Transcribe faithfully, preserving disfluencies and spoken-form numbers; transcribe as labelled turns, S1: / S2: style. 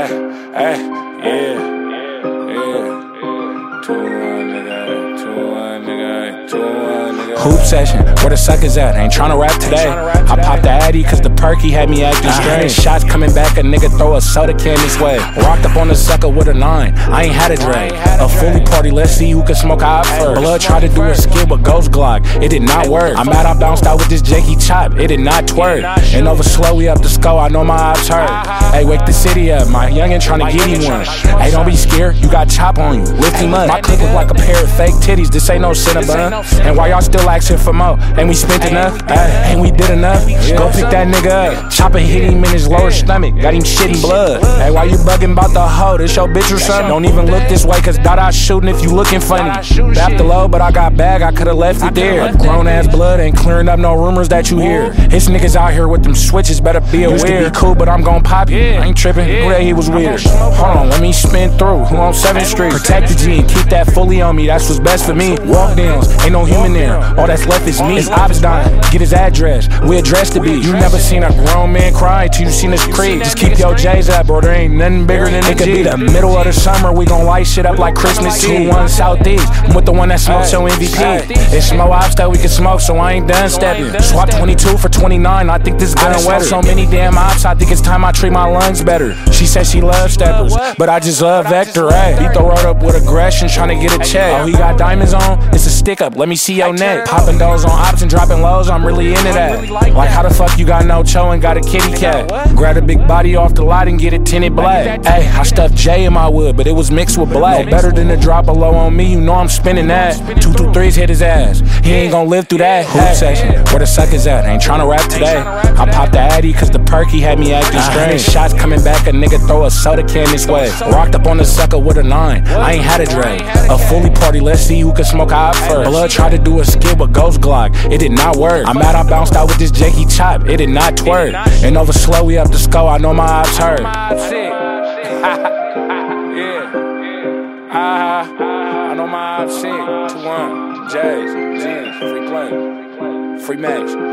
S1: Hey, hey, yeah, yeah. two one, nigga, two one, nigga, two one, nigga. Hoop session, where the suckers at? Ain't tryna rap today. I popped the Addy cause the perky had me acting strange. Shots coming back, a nigga throw a soda can this way. Rocked up on the sucker with a nine, I ain't had a drink. A fully party, let's see who can smoke out first. Blood tried to do a skit with Ghost Glock, it did not work. I'm mad I bounced out with this Jakey chop, it did not twerk. And over slow, we up the skull, I know my ops hurt. Hey, wake the city up, my youngin' tryna get him one. Hey, don't be scared, you got chop on you, lift him up. My clip look like a pair of fake titties, this ain't no Cinnabon. And why y'all still asking for more? Ain't we spent enough? Ay, ain't we did enough? Go pick that nigga up. Chopper hit him in his lower stomach, got him shitting blood. Hey, why you bugging about the hoe? This your bitch or something? Don't even look this way, cause Dada shooting if you looking funny. Bap the low, but I got bag, I could've left it there. Grown ass blood ain't clearing up no rumors that you hear. His niggas out here with them switches, better be aware. Used to be cool, but I'm gon' pop you. I ain't tripping, who that he was weird. Hold on, let me spin through. Who on seventh street? Protect the G and keep that fully on me, that's what's best for me. Walk downs, ain't no human there. All that's left is me. His ops dying, get his address. We address the beat. You never seen a grown man cry till you seen his creed. Just keep your J's up, bro. There ain't nothing bigger than it. Could be the middle of the summer, we gon' light shit up like Christmas Eve. two one Southeast, I'm with the one that smokes your M V P. It's more ops that we can smoke, so I ain't done stepping. Swap twenty-two for twenty-nine, I think this gun wetter. So many damn ops, I think it's time I treat my lungs better. She said she loves steppers, but I just love Vector, ayy. Beat the road up with aggression, tryna get a check. Oh, he got diamonds on? It's a stick up, let me see your neck. Popping those on ops and dropping lows, I'm really into that. Like how the fuck you got no cho and got a kitty cat? Grab a big body off the lot and get it tinted black. Ayy, I stuffed J in my wood, but it was mixed with black. No better than to drop a low on me, you know I'm spinning that. Two two threes hit his ass, he ain't gon' live through that. Hoop session, where the suckers at? Ain't tryna rap today. I popped the Addy cause the perky had me acting strange. Shots coming back, a nigga throw a soda can this way. Rocked up on the sucker with a nine, I ain't had a drink. A fully party, let's see who can smoke out first. Blood tried to do a skit with Ghost Glock, it did not work. I'm mad I bounced out with this Jakey chop, it did not twerk. And over slow, we up the skull, I know my ops hurt. Yeah, I know my ops sick. two one, J's, G's, free play, free match.